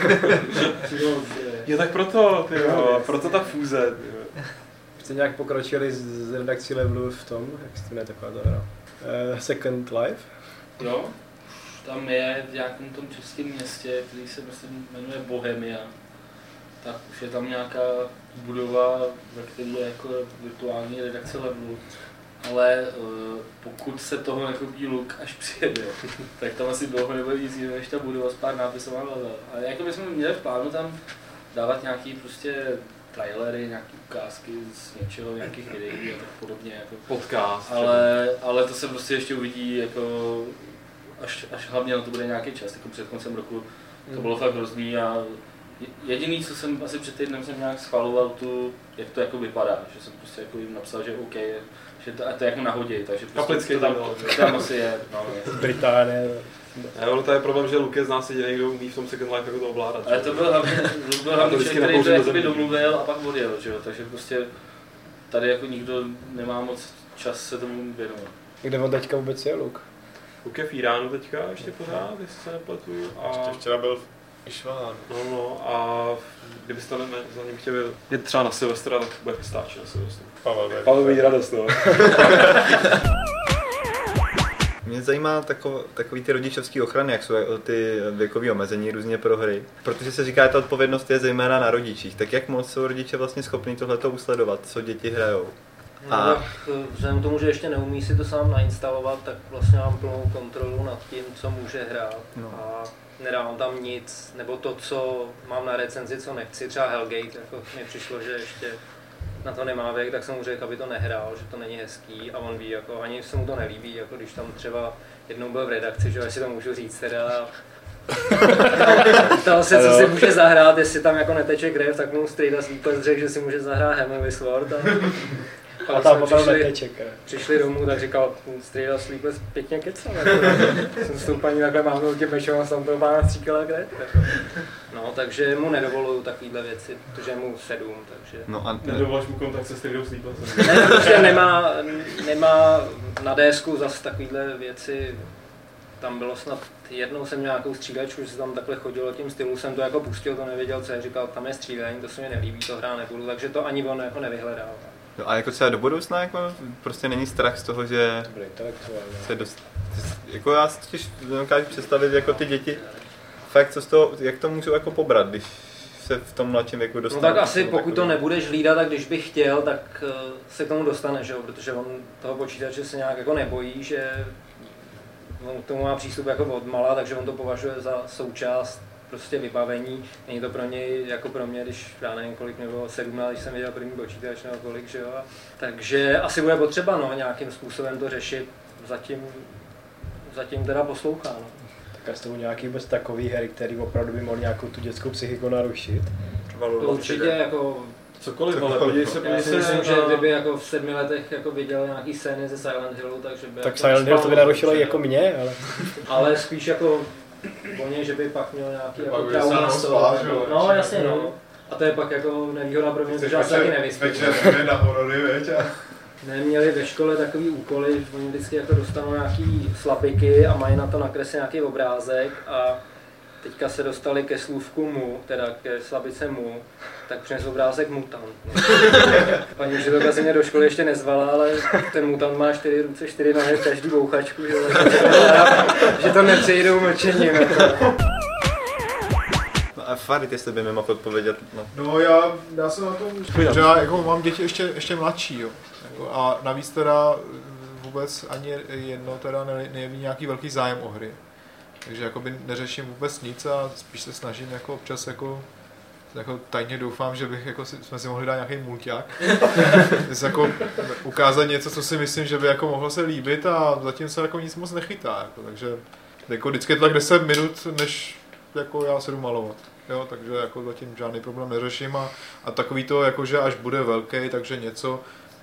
Jo, tak proto, ty jo, proto ta fúze, ty jo. Jste nějak pokročili z, z redakcí levelu v tom, jak se to jmenuje taková ta hra? Uh, Second Life? Jo, tam je v nějakém tom českém městě, který se myslím jmenuje Bohemia. Tak už je tam nějaká budova, ve které je jako virtuální redakce levelu. Ale uh, pokud se toho nekopí luk, až přijede, tak tam asi dlouho nebude nic jiného než ta budova s pár nápisama level. Ale jako bychom měli v plánu tam dávat nějaký prostě trailery, nějaké ukázky z něčeho, nějakých videí a tak podobně. Jako. Podcast. Ale, ale to se prostě ještě uvidí, jako, až, až hlavně na to bude nějaký čas, jako před koncem roku. To bylo fakt hrozný a jediný, co jsem asi před týdnem jsem nějak schvaloval tu, jak to jako vypadá, že jsem prostě jako jim napsal, že OK, že to, a to je jako nahodě, takže prostě to tam, to tam asi je. No, Británie. Ne, ono to je problém, že Luke z nás jediný, kdo umí v tom Second Life jako to ovládat. Ale to byl hlavně, byl hlavně člověk, který to jakoby domluvil a pak odjel, že jo, takže prostě tady jako nikdo nemá moc čas se tomu věnovat. Kde on teďka vůbec je, Luke? Luke je v Iránu teďka ještě pořád, jestli se nepletu. A... Ještě včera byl v Išvánu. No, no, a kdybyste ne, za ním chtěli jet třeba na Silvestra, tak bude stáčet na Silvestra. Pavel, Pavel vidí radost, no. Mě zajímá tako, takový ty rodičovský ochrany, jak jsou ty věkové omezení různě pro hry. Protože se říká, že ta odpovědnost je zejména na rodičích. Tak jak moc jsou rodiče vlastně schopni tohleto usledovat, co děti hrajou? No, A... tak vzhledem k tomu, že ještě neumí si to sám nainstalovat, tak vlastně mám plnou kontrolu nad tím, co může hrát. No. A nedávám tam nic, nebo to, co mám na recenzi, co nechci, třeba Hellgate, jako mi přišlo, že ještě na to nemá věk, tak jsem mu řekl, aby to nehrál, že to není hezký a on ví, jako ani se mu to nelíbí, jako když tam třeba jednou byl v redakci, že jestli to můžu říct teda. Ptal se, co si může zahrát, jestli tam jako neteče krev, tak mu Strejda Sleepless řekl, že si může zahrát Heavenly Sword. A, a tam potom neteče krev. Přišli domů, tak říkal, Strejda Sleepless pěkně kecal. Jsem s tou paní takhle mávnul tím mečem a jsem toho pána stříkala krev. No, takže mu nedovoluju takovýhle věci, protože je mu sedm, takže... No a... Nedovolíš mu kontakt se Strejdou Sleepless? Ne, protože nemá, nemá na désku zase takovýhle věci. Tam bylo snad, jednou jsem měl nějakou střílečku, že se tam takhle chodilo tím stylu, jsem to jako pustil, to nevěděl, co je, říkal, tam je střílení, to se mi nelíbí, to hrát nebudu, takže to ani on jako nevyhledával. No a jako třeba do budoucna, jako prostě není strach z toho, že se dost... Jako já si totiž dokážu představit, jako ty děti, fakt co z toho, jak to můžu jako pobrat, když se v tom mladším věku dostane. No tak asi pokud to nebudeš hlídat, tak když bych chtěl, tak se k tomu dostane, že jo, protože on toho počítače se nějak jako nebojí, že on k tomu má přístup jako od mala, takže on to považuje za součást prostě vybavení. Není to pro něj jako pro mě, když já nevím kolik mě bylo, sedmnáct, když jsem viděl první počítač nebo kolik, že jo. Takže asi bude potřeba no, nějakým způsobem to řešit, zatím, zatím teda poslouchá. No. Tak jsou nějaký vůbec takový hry, který opravdu by mohl nějakou tu dětskou psychiku narušit? To určitě jako Cokoliv, ale podívej se, Já si podívej myslím, se že na... kdyby jako v sedmi letech jako viděl nějaký scény ze Silent Hillu, takže by... Tak jako Silent Hill to by spal, narušilo i že- jako mě, ale... Ale spíš jako o něj, že by pak měl nějaký jako Pak by se trauma nám z toho. spál, že jo, No ještě. jasně no. A to je pak jako nevýhoda pro mě, protože já se taky nevyspím. Večer jde na horory, veď, a... Neměli ve škole takový úkoly, že oni vždycky jako dostanou nějaký slabiky a mají na to nakreslit nějaký obrázek a teďka se dostali ke slůvku mu, teda ke slabice mu, tak přines obrázek mutant. No. Paní učitelka se mě do školy ještě nezvala, ale ten mutant má čtyři ruce, čtyři nohy, každý bouchačku, že, že to nepřejdou mlčením. Jako. No a Farid, jestli by mi mohl odpovědět. No, No já, já jsem na tom, že já jako mám děti ještě, ještě mladší, jo. Jako, a navíc teda vůbec ani jedno teda ne, nejeví nějaký velký zájem o hry. Takže jakoby neřeším vůbec nic a spíš se snažím jako občas jako, jako tajně doufám, že bych jako si, jsme si mohli dát nějaký mulťák. Jako ukázat něco, co si myslím, že by jako mohlo se líbit a zatím se jako nic moc nechytá. Jako, takže jako vždycky je to tak deset minut, než jako já se jdu malovat. Jo, takže jako zatím žádný problém neřeším a, a takový to, jako, že až bude velký, takže něco,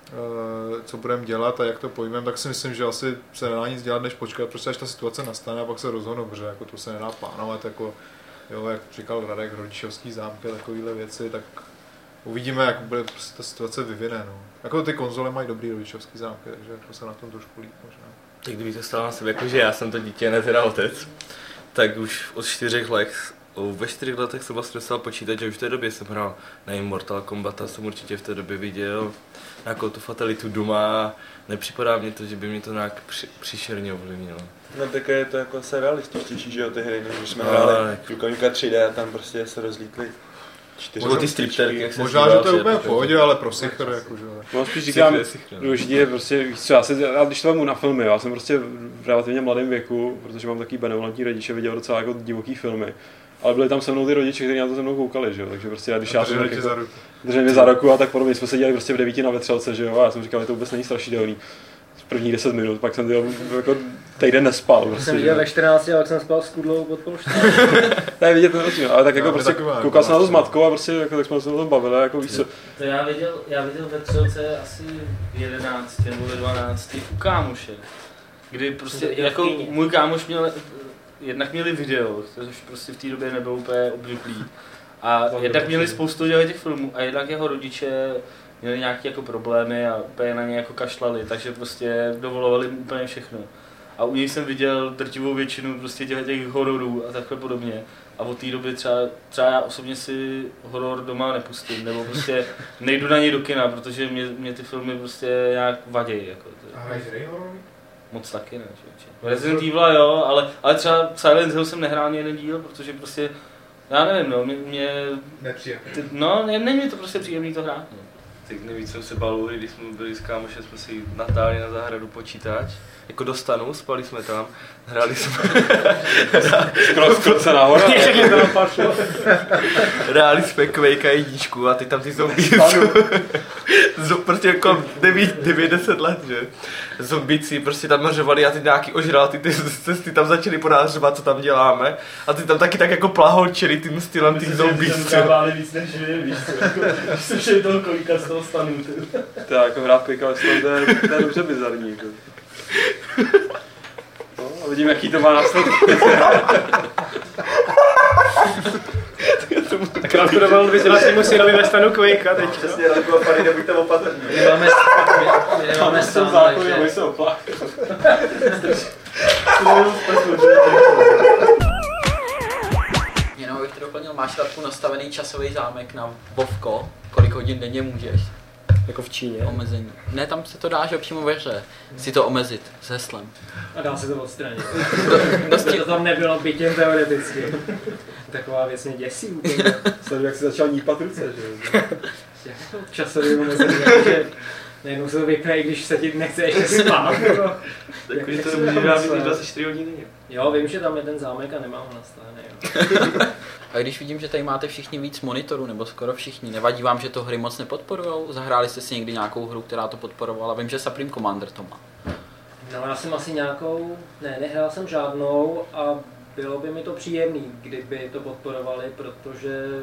e, co budeme dělat a jak to pojmeme, tak si myslím, že asi se nedá nic dělat, než počkat, prostě až ta situace nastane a pak se rozhodnout, protože jako to se nedá plánovat, jako, jo, jak říkal Radek, rodičovský zámky, takovéhle věci, tak uvidíme, jak bude prostě ta situace vyvine. No. Jako ty konzole mají dobrý rodičovský zámky, takže jako se na tom trošku líp možná. Tak kdyby to stalo na sebe, jakože já jsem to dítě, ne teda otec, tak už od čtyřech let, ve čtyřech letech jsem vlastně dostal počítač a už v té době jsem hrál, nevím, Mortal Kombat, jsem určitě v té době viděl, nějakou tu fatalitu doma, nepřipadá mně to, že by mě to nějak při, příšerně ovlivnilo. No tak je to jako se realističtější, že jo, ty hry, než jsme No, hráli tak. Plukovníka tři dé a tam prostě se rozlítly čtyři. Nebo ty stripterky, jak se Možná, že to je úplně v pohodě, ale pro sichr, jakože. No spíš říkám, důležitě je prostě, víš co, já, se, já když to vemu na filmy, já jsem prostě v relativně mladém věku, protože mám takový benevolentní rodiče, viděl docela jako divoký filmy. Ale byli tam se mnou ty rodiče, kteří na to se mnou koukali, že jo, takže prostě já, když já jsem tak jako, drželi mě za ruku a tak podobně, jsme se dělali prostě v devíti na vetřelce, že jo, a já jsem říkal, že to vůbec není strašidelný. První deset minut, pak jsem dělal, jako týden nespal. Prostě, jsem viděl ve čtrnácti, ale jsem spal s kudlou pod polštářem. To je vidět ten rozdíl, ale tak jako Já, prostě taková, koukal jsem na to s matkou a prostě jako, tak jsme se o tom bavili, jako víš co. To já viděl, já viděl ve třelce asi v jedenácti nebo ve dvanácti u kámoše, kdy prostě jako můj kámoš měl, jednak měli video, což prostě v té době nebylo úplně obvyklý. A jednak měli spoustu těch filmů a jednak jeho rodiče měli nějaké jako problémy a úplně na ně jako kašlali, takže prostě dovolovali mu úplně všechno. A u něj jsem viděl drtivou většinu prostě těch, těch hororů a takhle podobně. A od té doby třeba, třeba já osobně si horor doma nepustím, nebo prostě nejdu na něj do kina, protože mě, mě ty filmy prostě nějak vadějí. Jako. A hraješ hry horory? Moc taky ne, člověče. Resident Evil jo, ale, ale třeba Silent Hill jsem nehrál ani jeden díl, protože prostě, já nevím no, mě... mě Nepříjemný. ty, no, ne, není mi to prostě příjemný to hrát. No. Tak nejvíc jsem se bál, když jsme byli s kámošem, jsme si natáhli na zahradu počítač, jako do stanu, spali jsme tam, hráli jsme... Skoro se nahoru. Hráli jsme Quake jedničku a ty tam ty zombíci, prostě jako devět deset let, že? Zombíci prostě tam řvali a ty nějaký ožralci, ty cesty tam začali po nás řvat, co tam děláme a ty tam taky tak jako plahočili tím stylem těch zombíců. Jsme báli víc než vy, víš co, jako, když se šli toho kolika z toho stanu. To je jako hrát Quake, ale to je, to je dobře bizarní. Jako. No, a vidím, jaký to má následky. Tak nám to dovolil vyzývacímu synovi ve stanu Quakea teď. Přesně, Radku a Farid, nebuďte opatrní. My nemáme, my, my nemáme stan, takže... se oplák. Jenom bych to doplnil, máš Radku nastavený časový zámek na Vovko, kolik hodin denně můžeš? Jako v Číně. Omezení. Ne, tam se to dá, že přímo ve hře. Si to omezit s heslem. A dá se to odstranit. To tam nebylo bytěm teoreticky. Taková věc mě děsí úplně. Sleduji, jak jsi začal nípat ruce, že jo? Časový omezení, že najednou se to vypne, i když se ti nechce ještě spát. Takže to může dát dvacet čtyři hodiny. Jo, vím, že tam je ten zámek a nemám ho nastavený. A když vidím, že tady máte všichni víc monitorů, nebo skoro všichni, nevadí vám, že to hry moc nepodporujou? Zahráli jste si někdy nějakou hru, která to podporovala? Vím, že Supreme Commander to má. No, já jsem asi nějakou, ne, nehrál jsem žádnou a bylo by mi to příjemný, kdyby to podporovali, protože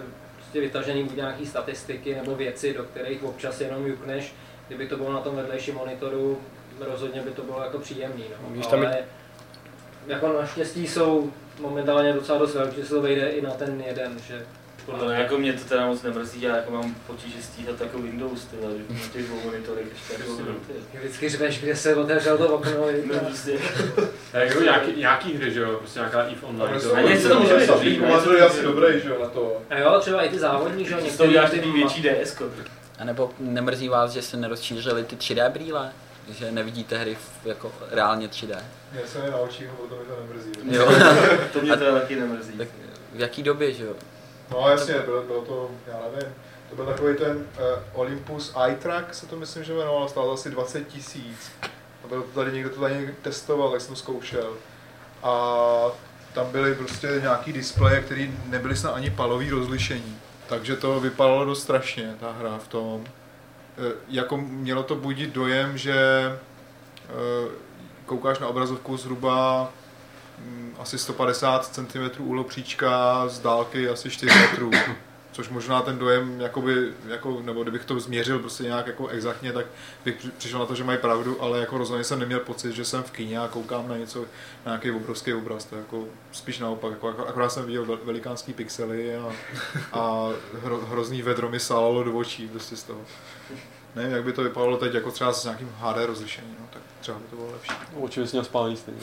prostě vytažený buď nějaký statistiky nebo věci, do kterých občas jenom jukneš. Kdyby to bylo na tom vedlejším monitoru, rozhodně by to bylo jako příjemný. No. Ale je... jako naštěstí jsou momentálně docela dost velký, že se to vejde i na ten jeden, že ale jako mě to teda moc nemrzí, já jako mám potíže stíhat jako Windows, tyhle, že na těch dvou monitorech ještě jako ty. Vždycky řveš, kde se otevřel to okno. No prostě. Jako nějaký, nějaký hry, že jo, prostě nějaká EVE Online. A něco to může být. Monitor je asi dobrý, že jo, na to. A jo, třeba i ty závodní, že jo, někdo děláš ty větší D S ko. A nebo nemrzí vás, že se nerozšířily ty tři dé brýle? Že nevidíte hry v, jako reálně tři dé? Já jsem je na očích, to mi to nemrzí. Jo. To mě to taky nemrzí. Tak v jaký době, že jo? No jasně, bylo, bylo to, já nevím, to byl takový ten uh, Olympus iTrack, se to myslím, že jmenoval, stálo asi dvacet tisíc. A byl to tady někdo to tady testoval, tak jsem to zkoušel. A tam byly prostě nějaký displeje, které nebyly snad ani palový rozlišení. Takže to vypadalo dost strašně, ta hra v tom. Uh, jako mělo to budit dojem, že uh, koukáš na obrazovku zhruba asi sto padesát centimetrů úhlopříčka, z dálky asi čtyři metrů, což možná ten dojem, jakoby, jako, nebo kdybych to změřil prostě nějak jako exaktně, tak bych přišel na to, že mají pravdu, ale jako rozhodně jsem neměl pocit, že jsem v kyně a koukám na něco, na nějaký obrovský obraz, to jako spíš naopak, jako, akorát jsem viděl velikánský pixely a, a hro, hrozný vedro mi sálalo do očí prostě z toho. Nevím, jak by to vypadalo teď jako třeba s nějakým H D rozlišením, no, tak třeba by to bylo lepší. Oči bys měl spálený stejně.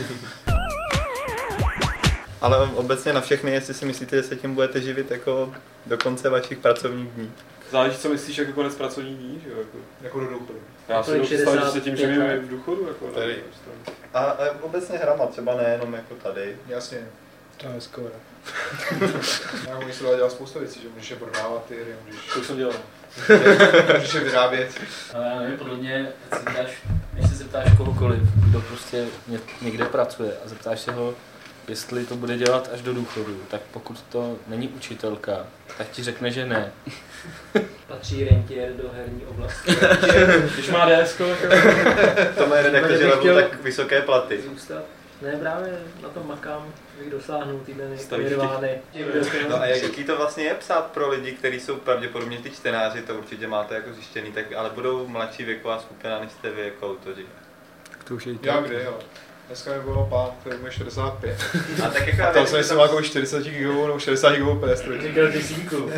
Ale obecně na všechny, jestli si myslíte, že se tím budete živit jako do konce vašich pracovních dní. Záleží, co myslíš jako konec pracovních dní, že jo? Jako, jako do důchodu. Já si představím, že se tím živím v důchodu. Jako, tady. A, a obecně hrama, třeba nejenom jako tady. Jasně. To je skoro. Já můžu se dělat spousta věcí, že můžeš je prodávat ty hry, můžeš... To jsem dělal. Můžeš je vyrábět. Ale já nevím, podle mě, se zeptáš, než se zeptáš kohokoliv, kdo prostě někde pracuje a zeptáš se ho, jestli to bude dělat až do důchodu, tak pokud to není učitelka, tak ti řekne, že ne. Patří rentier do herní oblasti. Když má D S ko, jako... To má redaktor, že level tak vysoké platy. Zůstat. Ne, právě na tom makám, bych dosáhnul týhle Stavíš nirvány. No a jaký to vlastně je psát pro lidi, kteří jsou pravděpodobně ty čtenáři, to určitě máte jako zjištěný, tak ale budou mladší věková skupina, než jste vy jako autoři. To už je i Já kdy, jo. Dneska mi bylo pán, který má šedesát pět. A tak jako... Tam jsem jsem jako čtyřicet gigovou nebo šedesát gigovou P S tři. Říkal ty sínku.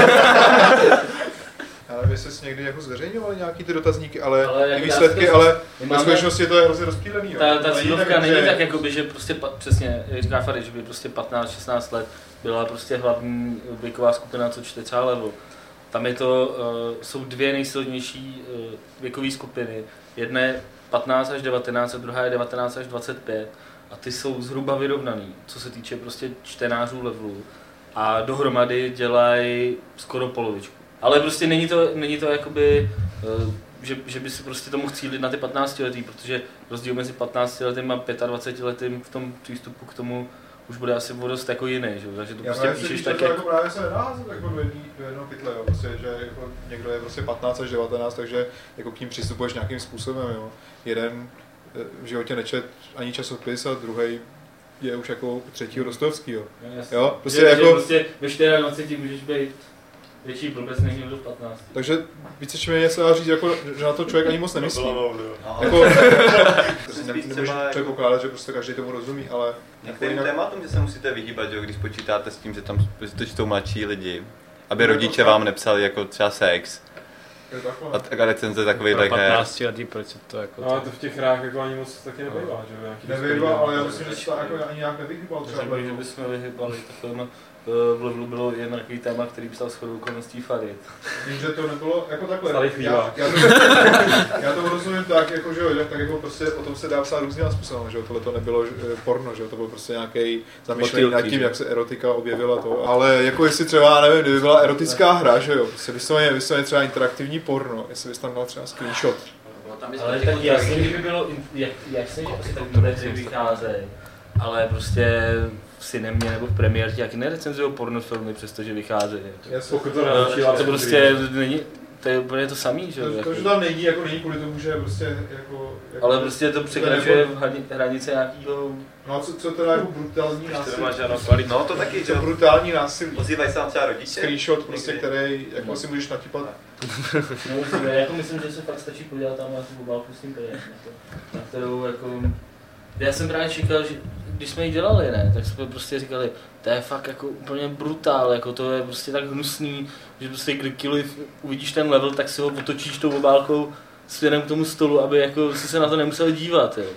Já nevím, jestli jsi někdy jako zveřejňovali nějaký ty dotazníky, ale, ale ty výsledky, to, ale ve skutečnosti to je hrozně rozptýlený. Ta, ta cílovka není tak, jakoby, že prostě pa, přesně, jak říká Fary, že by prostě patnáct šestnáct let byla prostě hlavní věková skupina, co čte třeba level. Tam je to, uh, jsou dvě nejsilnější uh, věkové skupiny. Jedna je patnáct až devatenáct a druhá je devatenáct až dvacet pět. A ty jsou zhruba vyrovnaný, co se týče prostě čtenářů levelu. A dohromady dělají skoro polovičku. Ale prostě není to, není to jakoby, uh, že, že by si prostě to mohl cílit na ty patnáctiletý, protože rozdíl mezi patnáctiletým a pětadvacetiletým v tom přístupu k tomu už bude asi dost jako jiný, že? Takže to já prostě píšeš tak, to jak... jako právě se nedá házet jako do, jedný, do jednoho pytle, jo. Prostě, že jako někdo je prostě patnáct až devatenáct, takže jako k ním přistupuješ nějakým způsobem, jo. Jeden v životě nečet ani časopis a druhý je už jako třetího Dostojevskýho. Jo, prostě že, jako... že prostě ve dvaceti čtyři můžeš být větší blbec než někdo v patnácti. Takže více či méně se dá říct, jako, že na to člověk ani moc nemyslí. Jako, nemůžu předpokládat, že prostě každý tomu rozumí, ale... Některým tématům, že se musíte vyhýbat, jo, když počítáte s tím, že tam to čtou mladší lidi, aby rodiče vám nepsali jako třeba sex. A taková recenze takovýhle her. patnáct letý, proč se to jako... Ale to v těch hrách jako ani moc taky nebývá, že jo? Nebývá, ale já myslím, že se to jako ani nějak nevyhýbal třeba. Řekl, že bychom vyhýbali, takhle v levelu bylo jen takový téma, který psal shodou okolností Farid. Vím, že to nebylo jako takhle. Já, já, to, já to rozumím tak, jako, že jo, tak jako prostě o tom se dá psát různým způsobem, že jo, tohle to nebylo porno, že jo, to byl prostě nějaký zamýšlení nad tím, jak se erotika objevila to. Ale jako jestli třeba, nevím, kdyby byla erotická hra, že jo, se vysloveně, vysloveně třeba interaktivní porno, jestli bys tam dal třeba screenshot. Ale tak jasně, kdyby bylo, jak, jasně, že asi tak dobré hry vycházejí, ale prostě v Cinemě nebo v premiéře taky nerecenzují pornofilmy, přestože vycházejí. Pokud to nenačí, to prostě není, to je úplně to samý, že jo? To, to, že tam není, jako není kvůli tomu, že prostě jako... jako ale prostě to překračuje v hranice nějakého... No a co, co teda jako brutální násilí? No to taky, že brutální násilí. Ozývají se vám třeba rodiče? Screenshot prostě, který jako no. si můžeš natípat. No, jako myslím, že se fakt stačí podívat tam na tu obálku s tím peněz, na kterou jako... Já jsem právě čekal, že když jsme ji dělali, ne, tak jsme prostě říkali, to je fakt jako úplně brutál, jako to je prostě tak hnusný, že prostě kdykoliv uvidíš ten level, tak si ho otočíš tou obálkou směrem k tomu stolu, aby jako si se na to nemusel dívat, jo.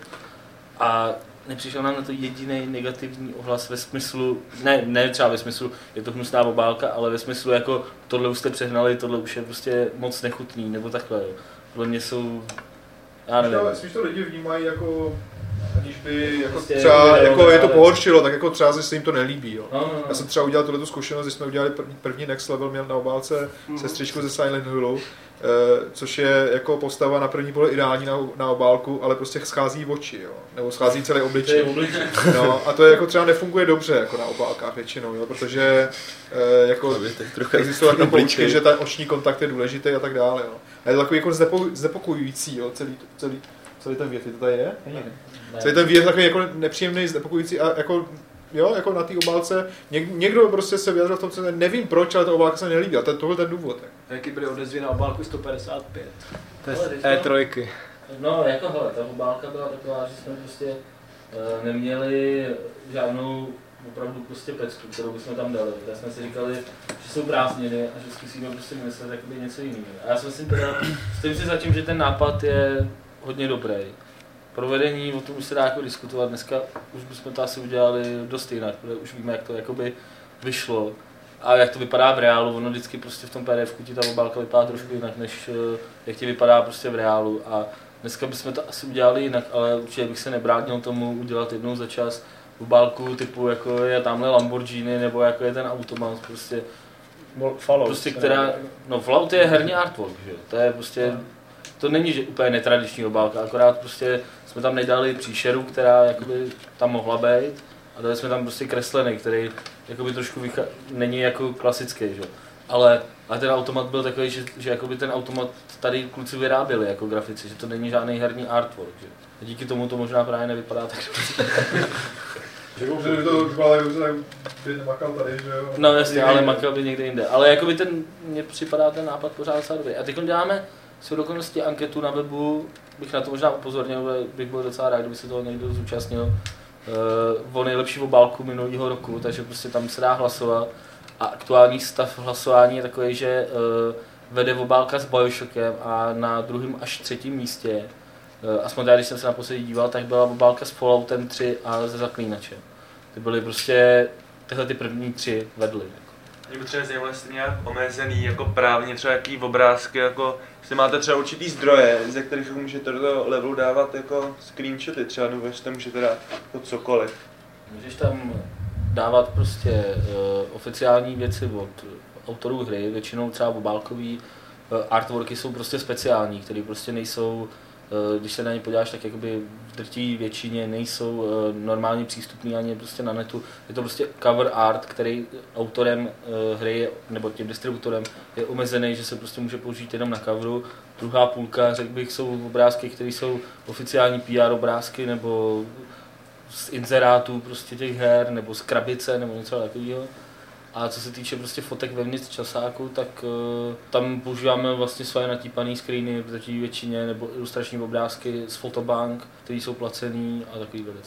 A nepřišel nám na to jediný negativní ohlas ve smyslu, ne, ne třeba ve smyslu, je to hnusná obálka, ale ve smyslu jako tohle už jste přehnali, tohle už je prostě moc nechutný, nebo takhle, jo. Podle mě jsou, já nevím. Spíš to lidi vnímají jako, aniž by jako třeba, jako je to pohoršilo, tak jako třeba se jim to nelíbí, jo. No, no, no. Já jsem třeba udělal tuhle zkušenost, když jsme udělali první, první Next Level, měl na obálce mm. sestřičku ze Silent Hillu, Uh, což je jako postava na první pohled ideální na, na obálku, ale prostě schází oči, jo, nebo schází celý obličej. No, a to je jako třeba nefunguje dobře jako na obálkách většinou, jo, protože uh, jako existují takové poučky, že ten oční kontakt je důležitý a tak dále, jo. A je to takový jako znepokojující, jo, celý, celý, celý ten vět, to tady je? Ne. Celý ten vět je takový jako nepříjemný, znepokojující a jako jo, jako na té obálce, Něk, někdo prostě se vyjadřil v tom, co nevím proč, ale ta obálka se nelíbí a to je tohle ten důvod. A jaký byly odezvy na obálku sto padesát pět? To je E tři. No, jako hele, ta obálka byla taková, že jsme prostě uh, neměli žádnou opravdu prostě pecku, kterou bychom tam dali. Tak jsme si říkali, že jsou prázdniny a že zkusíme prostě myslet jakoby něco jiného. A já si myslím teda, stojím si za tím, že ten nápad je hodně dobrý. Provedení, o tom už se dá jako diskutovat, dneska už bychom to asi udělali dost jinak, protože už víme, jak to jakoby vyšlo a jak to vypadá v reálu, ono vždycky prostě v tom P D F ku ti ta obálka vypadá trošku jinak, než jak ti vypadá prostě v reálu a dneska bychom to asi udělali jinak, ale určitě bych se nebránil tomu udělat jednou za čas obálku typu jako je tamhle Lamborghini nebo jako je ten automat prostě, Fallout, prostě která, no Fallout je herní artwork, že jo, to je prostě, to není že úplně netradiční obálka, akorát prostě jsme tam nedali příšeru, která jakoby tam mohla být a dali jsme tam prostě kreslený, který jakoby trošku vycha- není jako klasický, že? Ale, ale ten automat byl takový, že, že jakoby ten automat tady kluci vyráběli jako grafici, že to není žádný herní artwork, že? A díky tomu to možná právě nevypadá tak dobře. Že by to vypadalo, by nemakal tady, že jo? No jasně, ale makal by někde jinde. Ale jakoby ten, mně připadá ten nápad pořád docela dobrý. A teď děláme shodou okolností anketu na webu, bych na to možná upozornil, bych byl docela rád, kdyby se toho někdo zúčastnil, uh, o nejlepší obálku minulého roku, takže prostě tam se dá hlasovat. A aktuální stav hlasování je takový, že uh, vede obálka s Bioshockem a na druhém až třetím místě, uh, aspoň tady, když jsem se naposledy díval, tak byla obálka s Falloutem tři a ze Zaklínačem. Ty byly prostě, tyhle ty první tři vedly. Mě by třeba zajímalo, jestli nějak omezený jako právně třeba jaký obrázky, jako jestli máte třeba určitý zdroje, ze kterých můžete do toho levelu dávat jako screenshoty třeba, nebo jestli můžete dát jako cokoliv. Můžeš tam dávat prostě uh, oficiální věci od autorů hry, většinou třeba obálkový uh, artworky jsou prostě speciální, které prostě nejsou, uh, když se na ně podíváš, tak jakoby v drtí většině nejsou uh, normálně přístupný ani prostě na netu. Je to prostě cover art, který autorem uh, hry nebo tím distributorem je omezený, že se prostě může použít jenom na coveru. Druhá půlka, řekl bych, jsou obrázky, které jsou oficiální P R obrázky nebo z inzerátů prostě těch her, nebo z krabice, nebo něco takového. A co se týče prostě fotek vevnitř časáku, tak uh, tam používáme vlastně svoje natípané screeny v drtivé většině, nebo ilustrační obrázky z Fotobank, které jsou placený a takové věci.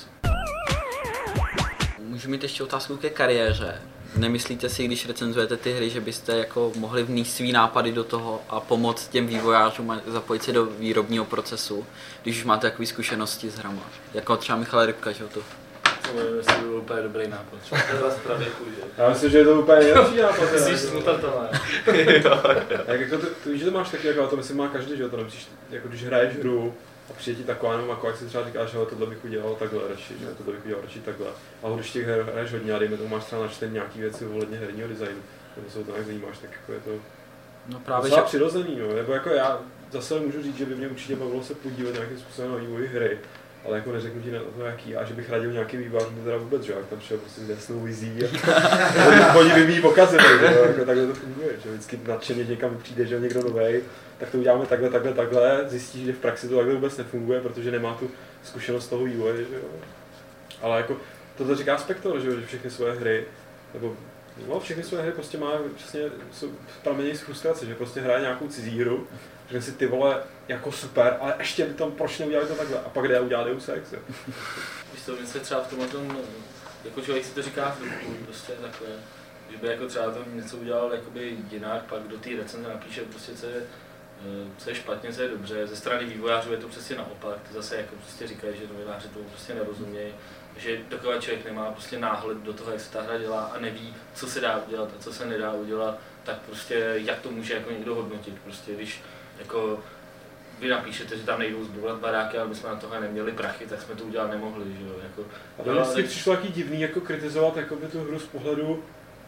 Můžu mít ještě otázku ke kariéře. Nemyslíte si, když recenzujete ty hry, že byste jako mohli vnést svý nápady do toho a pomoct těm vývojářům a zapojit se do výrobního procesu, když už máte takové zkušenosti s hrama? Jako třeba Michal Rybka, že to? To je myslím, byl úplně dobrý nápad. Já myslím, že je to úplně nejlepší nápad. Myslíš smutatelné. Jak jako to, to víš, že to máš taky, jako to myslím má každý, že jo, to nemusíš, jako když hraješ hru a přijde ti taková nebo jako, jak si třeba říkáš, že tohle bych udělal takhle radši, že tohle bych udělal radši takhle. A když těch her hraješ hodně a dejme tomu máš třeba načten nějaký věci ohledně herního designu, nebo se o to nějak zajímáš, tak jako je to no právě docela přirozený, no. Nebo jako já zase můžu říct, že by mě určitě bavilo se podívat nějakým způsobem na vývoj hry. ale jako neřeknu ti na to jaký, a že bych radil nějaký vývojářům, teda vůbec, že jak tam šel prostě s jasnou vizí a oni vyvíjí pokazili, jako takhle to funguje, že vždycky nadšeně někam přijde, že někdo novej, tak to uděláme takhle, takhle, takhle, zjistíš, že v praxi to takhle vůbec nefunguje, protože nemá tu zkušenost toho vývoje, že jo. Ale jako tohle říká Spektor, že všechny svoje hry, nebo no, všechny svoje hry prostě má přesně, jsou pramenějí z frustrace, že prostě hraje nějakou cizí hru, řekne si ty vole jako super, ale ještě by tam proč neudělali to takhle a pak jde a udělá Deus Ex, jo. Víš co, mě se třeba v tomhle tom, jako člověk si to říká v duchu, prostě takhle, že by jako třeba to něco udělal jakoby jinak, pak do té recenze napíše prostě, co je, co je špatně, co je dobře. Ze strany vývojářů je to přesně naopak, ty zase jako prostě říkají, že novináři tomu prostě nerozumějí, že dokud člověk nemá prostě náhled do toho, jak se ta hra dělá a neví, co se dá udělat a co se nedá udělat, tak prostě jak to může jako někdo hodnotit, prostě když jako vy napíšete, že tam nejdou zbourat baráky, ale my jsme na tohle neměli prachy, tak jsme to udělat nemohli, že jo, jako. A to vlastně přišlo taky divný, jako kritizovat jakoby tu hru z pohledu,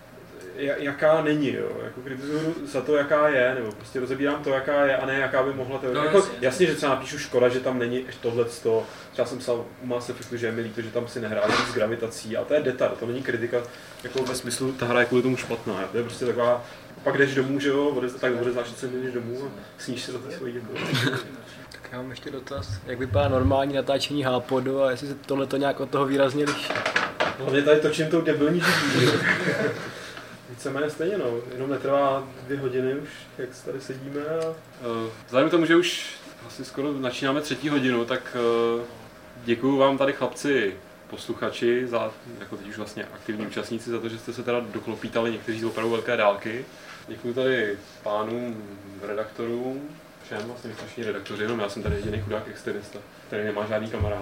jaká není, jo, jako kritizuju za to, jaká je, nebo prostě rozebírám to, jaká je a ne jaká by mohla to. No, jako, jasně, jasně, že třeba napíšu škoda, že tam není tohleto, třeba jsem psal u Mass Effectu, že je mi líto, že tam si nehráli s gravitací, a to je detail, to není kritika, jako ve smyslu, ta hra je kvůli tomu špatná, jo. To je prostě taková, pak jdeš domů, že jo, tak odeznáš se jdeš domů a sníš si za to svojí děti. Tak já mám ještě dotaz, jak vypadá normální natáčení Hápodu a jestli se tohleto nějak od toho výrazně liší. Hlavně tady točím tou debilní živý. Víceméně stejně, no. Jenom netrvá dvě hodiny už, jak tady sedíme. A... Vzhledem k tomu, že už asi skoro začínáme třetí hodinu, tak děkuju vám tady chlapci posluchači, za, jako teď už vlastně aktivní účastníci, za to, že jste se teda doklopítali někteří z opravdu velké dálky. Děkuju tady pánům redaktorům, všem vlastně strašní redaktoři, jenom já jsem tady jediný chudák externista, který nemá žádný kamarády.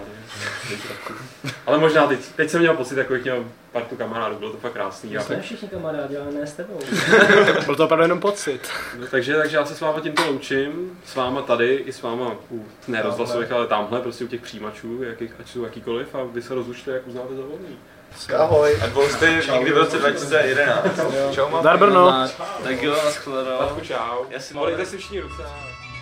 Ale možná teď, teď jsem měl pocit, jako měl partu kamarádů, bylo to fakt krásný. My jsme všichni kamarádi, ale ne s tebou. Byl to opravdu jenom pocit. No, takže, takže já se s váma tímto loučím, s váma tady i s váma u ne rozhlasových, ale tamhle, prostě u těch přijímačů, jakých, ať jsou jakýkoliv, a vy se rozlučte, jak uznáte za vhodný. Ahoj. A dvou jste někdy v roce dva tisíce jedenáct. Čau, mám. Zdar Brno. Tak jo, nashledanou. Čau. Volejte si všichni ruce.